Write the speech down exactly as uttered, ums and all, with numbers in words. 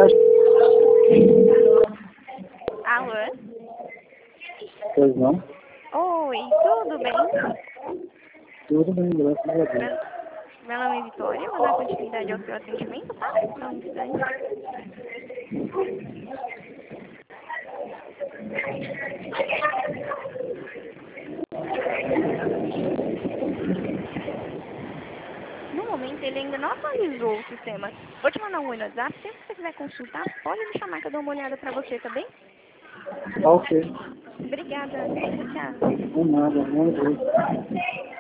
Alô? Pois não? Oi, tudo bem? Tudo bem, graças a Deus. Meu, meu nome é Vitória, vou dar continuidade ao seu atendimento, tá? Só um instante. No momento ele ainda não atualizou o sistema. Vou te mandar um oi no WhatsApp, sempre que você quiser consultar, pode me chamar que eu dou uma olhada pra você, tá bem? Tá ok. Obrigada. Tchau. Não nada, não é.